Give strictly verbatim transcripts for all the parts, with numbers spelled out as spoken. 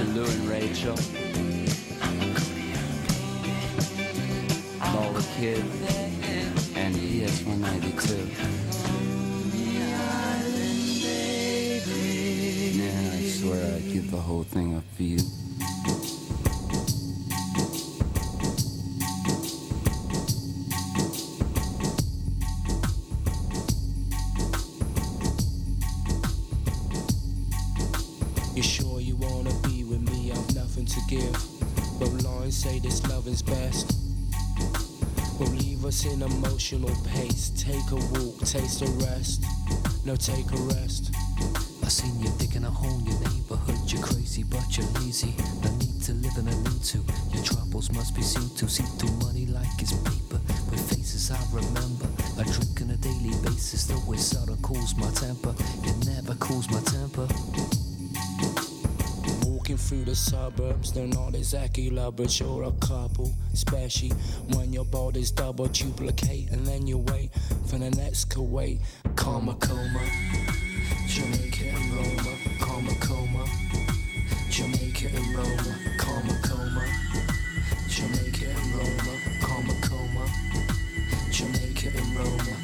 Lou and Rachel, Lola Kid, and E S one ninety-two. Yeah, I swear I'd give the whole thing up for you. You sure you wanna be with me? I've nothing to give, but lines say this loving's best. Will leave us in emotional pace. Take a walk, taste a rest. No, take a rest. I seen you digging a hole in your neighborhood. You're crazy, but you're lazy. No need to live in a need to. Your troubles must be seen to. See through money like it's paper. With faces I remember. I drink on a daily basis. Though it seldom cools my temper. It never cools my temper. Walking through the suburbs, they're not exactly lovers, you're a couple. Especially when your body's double duplicate, and then you wait for the next Kuwait. Karma coma, Jamaica and Roma. Karma coma, Jamaica and Roma. Karma coma, Jamaica and Roma. Karma coma, Jamaica and Roma.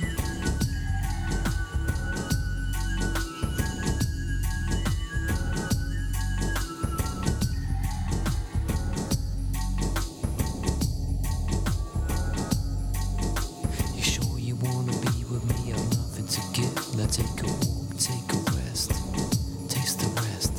Take a walk, take a rest, taste the rest.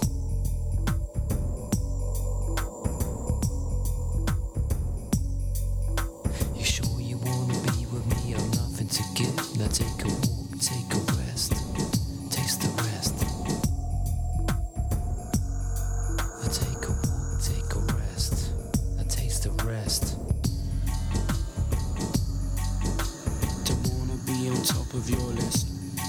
You sure you wanna be with me? I've nothing to give. Now take a walk, take a rest, taste the rest. Now take a walk, take a rest, now taste the rest. Don't wanna be on top of your list.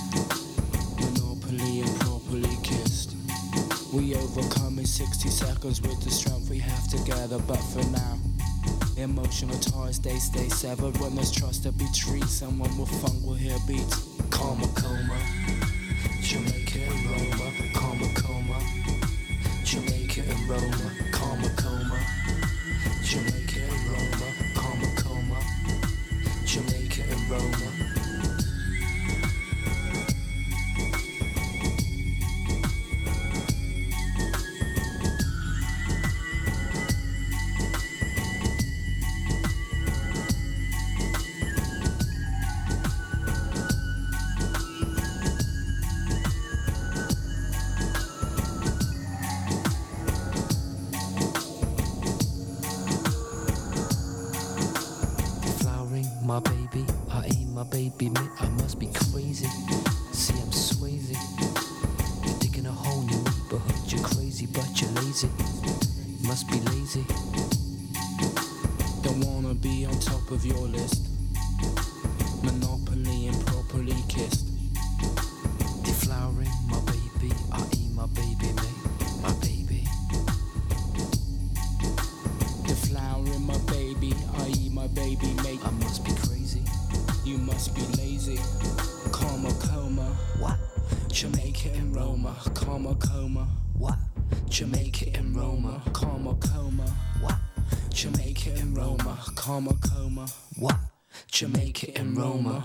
And properly kissed. We overcome in sixty seconds with the strength we have together. But for now, emotional ties they stay severed. When there's trust to be treated, someone with funk will hear beats. Karma coma, Jamaica and Roma. Karma coma, Jamaica and Roma. Karma coma, Jamaica and Roma. Karma coma, Jamaica and Roma. My baby, I ain't my baby, man, I must be crazy. See, I'm swayzy. You're digging a hole in your neighborhood. You're crazy, but you're lazy. Must be lazy. Don't wanna be on top of your list. Monopoly and properly kissed. Deflowering, my baby, I ain't my baby, man, my baby. Deflowering, my baby, I eat my baby, mate. I must be crazy. You must be lazy. Karma coma. What? Jamaica and Roma. Karma coma. What? Jamaica and Roma. Karma coma. What? Jamaica and Roma. Karma coma. What? Jamaica and Roma.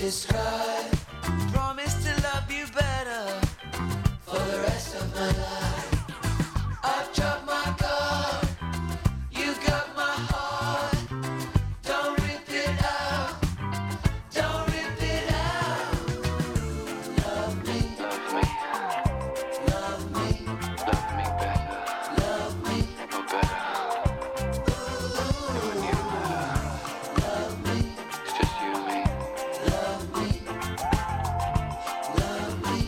describe. Promise to love you better for the rest of my life. I've dropped my guard, you got my heart. Don't rip it out, don't rip it out. Love me, love me, love me, love me better, love me, no better. You and you better. Love me, it's just you and me. Love me, love me.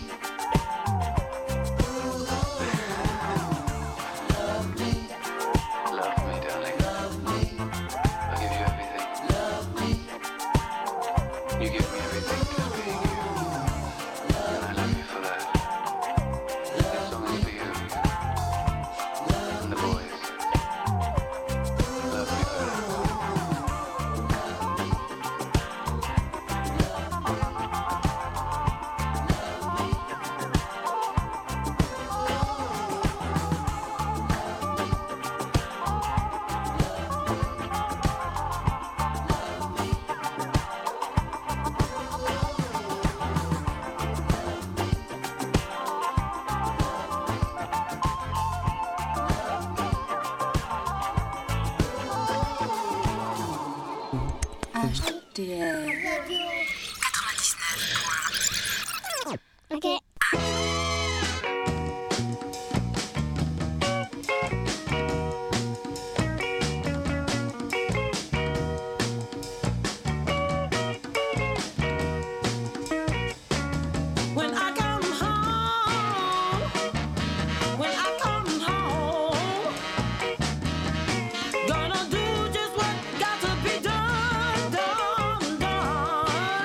Love me, love me, darling. Love me, I'll give you everything. Love me, you give me everything just being you. And I love you for that. This song is for you and the boys. Love me better. Ok. When I come home, when I come home, gonna do just what got to be done, done, done.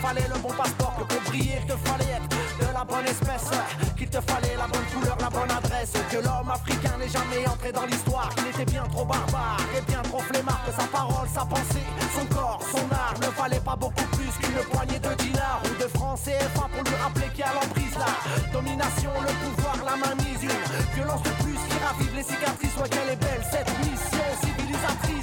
fallait le bon passeport, que pour briller, il te fallait être de la bonne espèce, qu'il te fallait la bonne couleur, la bonne adresse, que l'homme africain n'est jamais entré dans l'histoire, qu'il était bien trop barbare et bien trop flemmard, que sa parole, sa pensée, son corps, son art ne valait pas beaucoup plus qu'une poignée de dinars ou de francs C F A pour lui rappeler qu'il y a l'emprise, la domination, le pouvoir, la mainmise, une violence de plus qui ravive les cicatrices. Ouais, qu'elle est belle cette mission civilisatrice.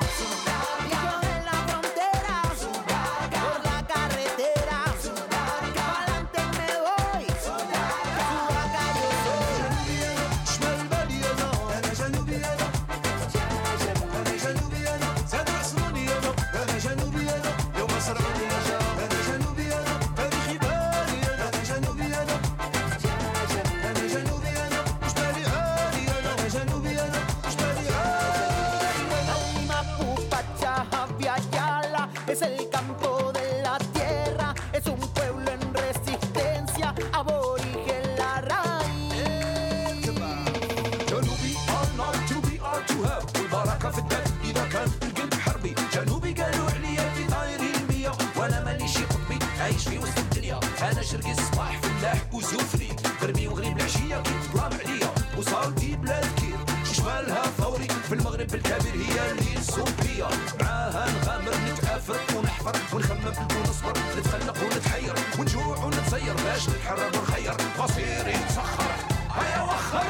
Es el campo de la tierra, es un pueblo en resistencia, aborigen la raíz. جنوبي all not to be or to have والبركة في الدم إذا كان القلب حربي. جنوبي قالوا عليا في طاير المية وأنا مانيش قطبي عايش في وسط الدنيا. أنا شرقي الصباح فلاح وزوفري غربي وغريب العشية كي تظلام عليا وصالتي بلاد كير شمالها ثوري في المغرب الكبير هي اللي الصوفية. معاها نغامر نتعافر ونحفر ونخمم ونصبر نتخلق ونتحير ونجوع ونتسير باش نتحرر ونخير مصيري نسخر هيا وخر.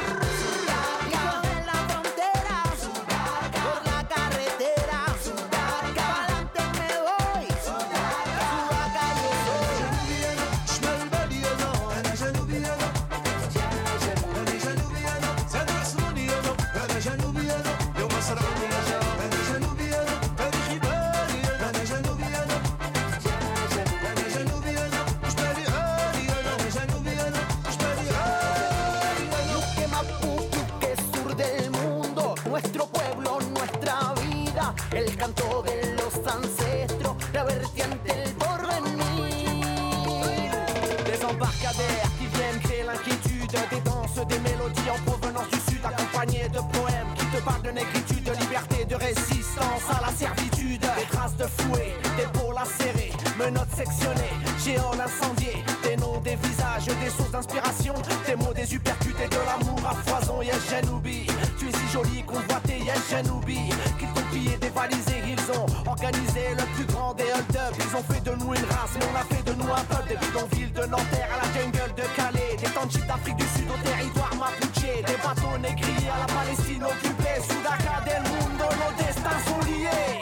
El canto de los ancestros, la vertiente del porvenir. Des embarcadères qui viennent créer l'inquiétude, des danses, des mélodies en provenance du sud, accompagnées de poèmes qui te parlent de négritude, de liberté, de résistance à la servitude. Des traces de fouet, des peaux lacérées, menottes sectionnées, géants incendiés, des noms, des visages, des sources d'inspiration, des mots, des uppercutés, de l'amour à foison. Yes, Janoubi, tu es si jolie, convoitée, yes, Janoubi. Qu'ils t'ont pillé, dévalisé, ils ont organisé le plus grand des hold-up. Ils ont fait de nous une race, mais on a fait de nous un peuple. Des bidonvilles de Nanterre à la jungle de Calais, des townships d'Afrique du Sud au territoire mapuche, des bateaux négriers à la Palestine occupée. Sudaca del mundo, nos destins sont liés.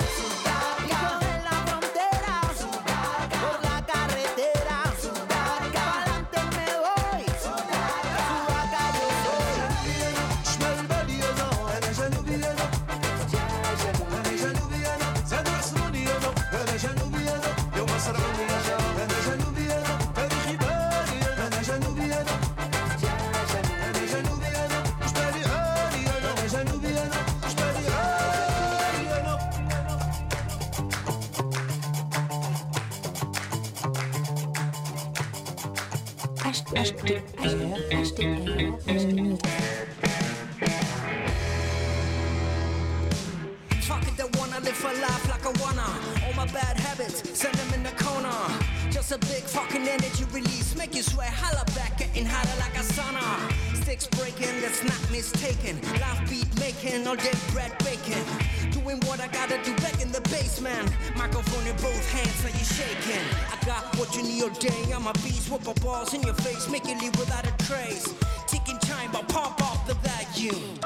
Fuck it, they wanna live for life like I wanna. All my bad habits, send them in the corner. Just a big fucking energy release, make you sweat, holla back, getting hotter like a sauna. Sticks breaking, that's not mistaken. Life beat making, all day bread baking. Doing what I gotta do back in the basement. Microphone in both hands, now you shaking. I got what you need all day, I'm a beast, whoop my balls in your face, make you leave without a trace. Ticking time, but pump off the vacuum.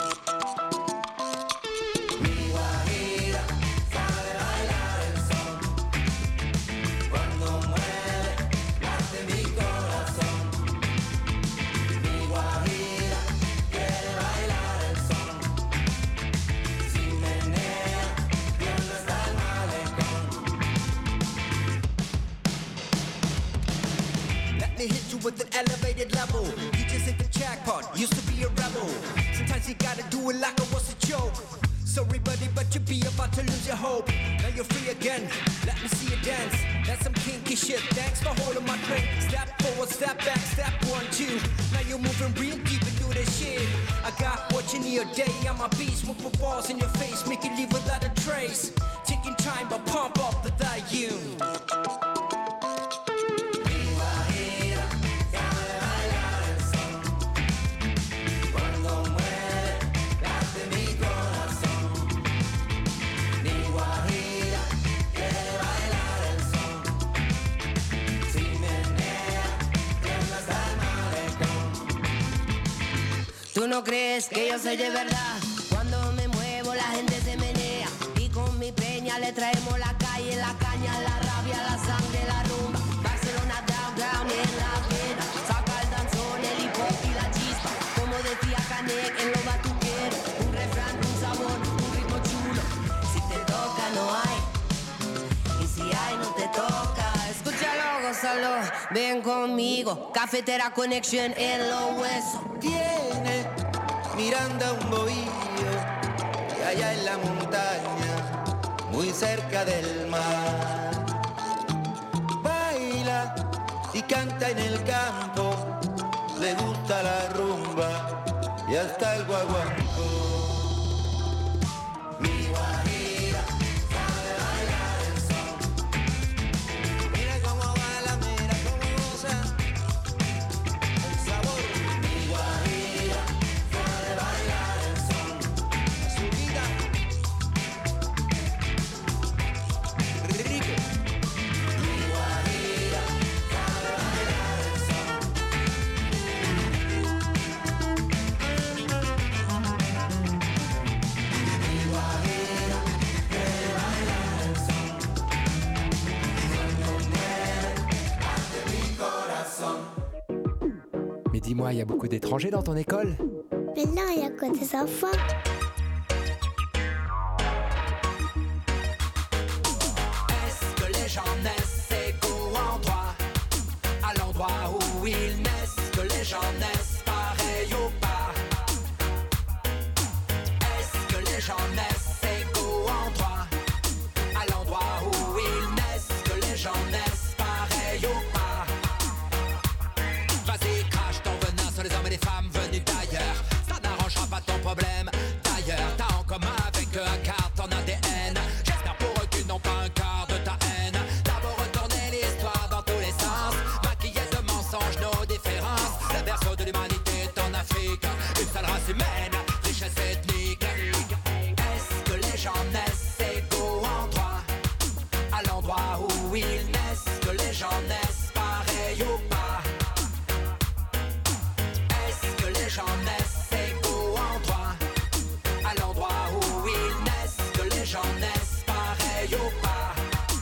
With an elevated level, you just hit the jackpot. Used to be a rebel. Sometimes you gotta do it like it was a joke. Sorry, buddy, but you be about to lose your hope. Now you're free again. Let me see you dance. That's some kinky shit. Thanks for holding my drink. Step forward, step back, step one, two. Now you're moving real deep into this shit. I got what you need all day. I'm a beast with my balls in your face, make you leave without a trace. Taking time, but pump up the volume. Tú no crees que yo soy de verdad. Cuando me muevo la gente se menea. Y con mi peña le traemos la calle, la caña, la rabia, la sangre, la rumba. Barcelona downtown en la pena. Saca el danzón, el hip hop y la chispa. Como decía Canek en lo batuquero. Un refrán, un sabor, un ritmo chulo. Si te toca no hay. Y si hay no te toca. Escúchalo, gózalo, ven conmigo. Cafetera Connection en los huesos. Tiene Miranda un bohío y allá en la montaña, muy cerca del mar, baila y canta en el campo, le gusta la rumba y hasta el guaguancó. Mi guajira sabe bailar el son. Mira cómo baila, mira cómo goza el sabor. Mi guajira sabe bailar el son. Azuquita rico. Mi guajira sabe bailar el son. Mi guajira quiere bailar el son. Cuando muere ante mi corazón. Mais dis-moi, il y a beaucoup d'étrangers dans ton école? Mais non, il y a quoi des enfants? Est-ce que les gens naissent égaux en droit à l'endroit où ils naissent? Que les gens naissent pareils ou pas? Est-ce que les gens naissent égaux en droit à l'endroit où ils naissent? Que les gens naissent pareils ou pas? Vas-y, crache ton venin sur les hommes et les femmes venus d'ailleurs. Ça n'arrangera pas ton problème. D'ailleurs, t'as en commun avec eux un quart de ton A D N. J'espère pour eux qu'ils n'ont pas un quart de ta haine. D'abord retourner l'histoire dans tous les sens, maquiller de mensonges nos différences. Le berceau de l'humanité est en Afrique, une seule race humaine, richesse ethnique. Est-ce que les gens naissent égaux en droit à l'endroit où ils naissent? Que les gens naissent pareils ou pas? Est-ce que les gens naissent égaux en droit à l'endroit où ils naissent? Que les gens naissent pareils ou pas?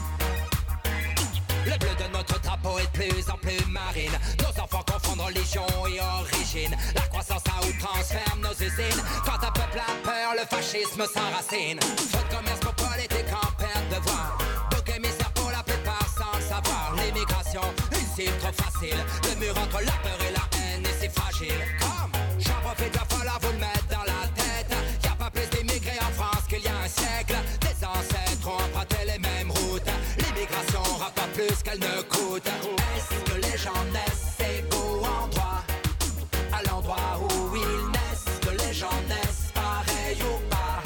Le bleu de notre drapeau est de plus en plus marine. Nos enfants confondent religion et origine. La croissance à outrance ferme nos usines. Quand un peuple a peur, le fascisme s'enracine. Faux de commerce pour politique en perte de voix. Bouc émissaire pour la plupart sans le savoir. L'immigration, une cible trop facile. Le mur entre la peur et la haine est si fragile. Comme j'en profite, va falloir vous le mettre dans la tête. Y a pas plus d'immigrés en France qu'il y a un siècle. Des ancêtres ont emprunté les mêmes routes. L'immigration rapporte plus qu'elle ne coûte. Est-ce que les gens naissent égaux en droit à l'endroit où ils naissent? Que les gens naissent pareils ou pas?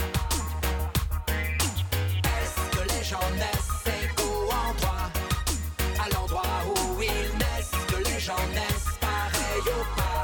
Est-ce que les gens naissent égaux en droit à l'endroit où ils naissent? Que les gens naissent pareils ou pas?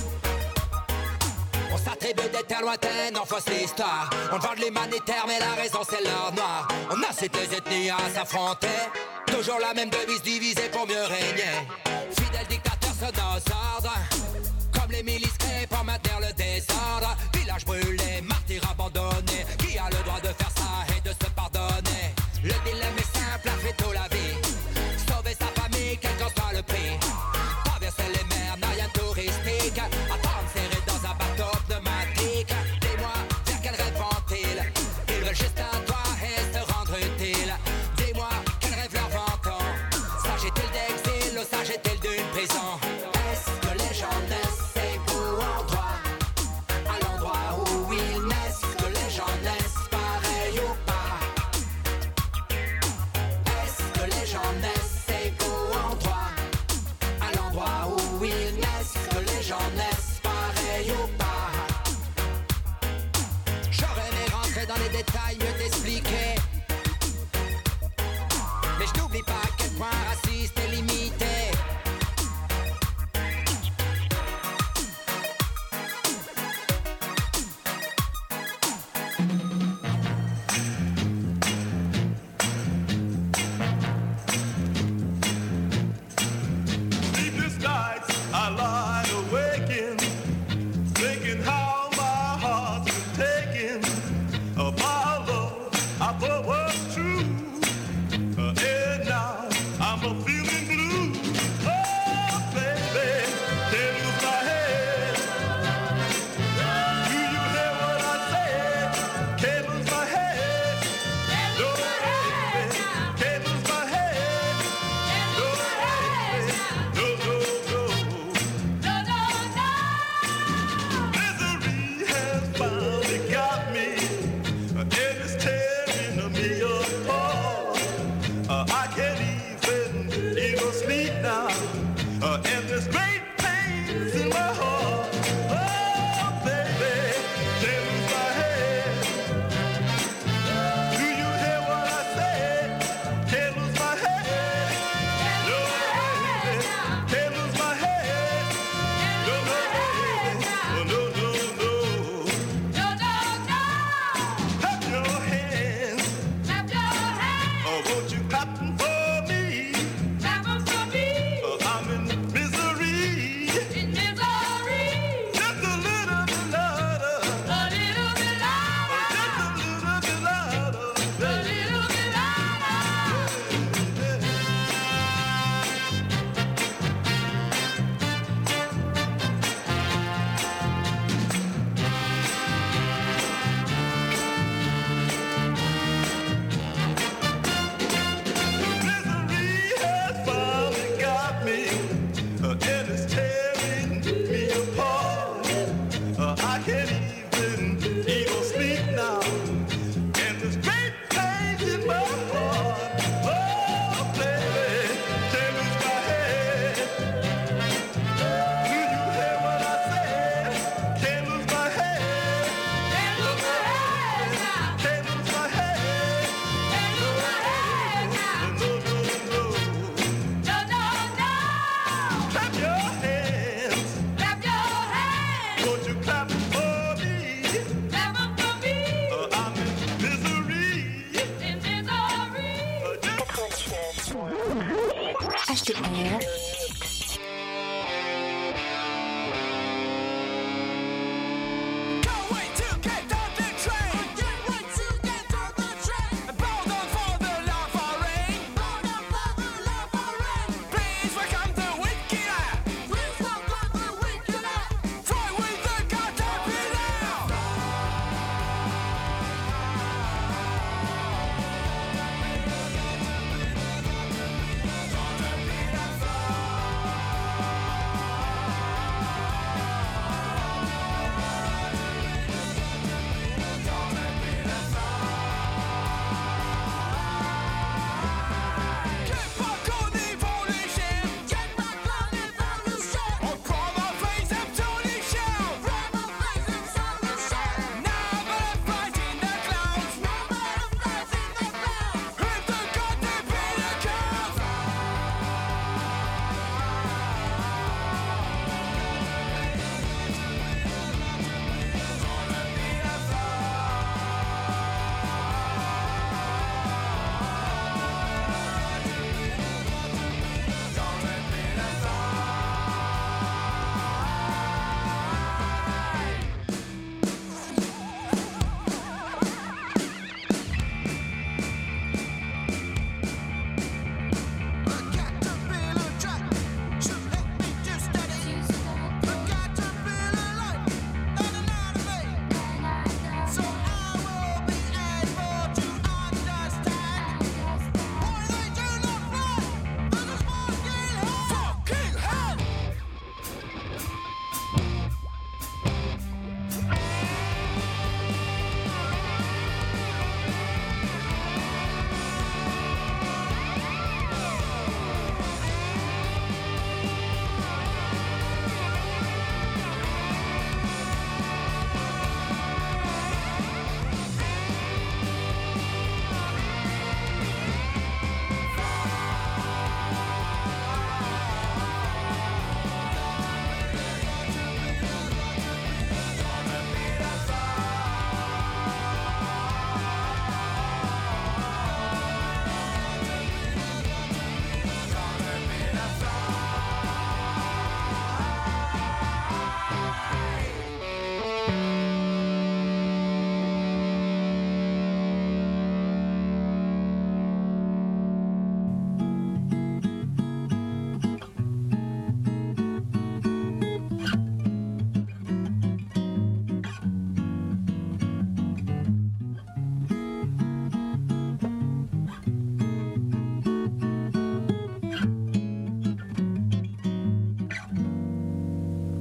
On s'attribue des terres lointaines, on fausse l'histoire. On vend de l'humanitaire mais la raison c'est l'or noir. On incite les ethnies à s'affronter. Toujours la même devise, divisée pour mieux régner. Fidèles dictateurs sous nos ordres, comme les milices créées pour maintenir le désordre. Village brûlé, martyr abandonné. Qui a le droit de faire ça et de se pardonner? Le dilemme est simple, a fait toute la vie. Sauver sa famille, quel qu'en soit le prix. Traverser les mers, n'a rien de touristique. Attendre serré dans un bateau pneumatique. Dis-moi, vers quel rêve vont-ils? Ils veulent juste un toit et se rendre utile. Dis-moi, quel rêve leur vend-on? S'agit-il d'exil ou s'agit-il d'une prison? Est-ce que les gens naissent égaux en droit à l'endroit où ils naissent? Que les gens naissent pareils ou pas? Est-ce que les gens naissent égaux en droit à l'endroit où ils naissent? Que les gens naissent pareils ou pas? J'aurais aimé rentrer dans les détails, mieux t'expliquer, mais je n'oublie pas à quel point raciste et limité. Sleepless nights I lie awake in, thinking how Air.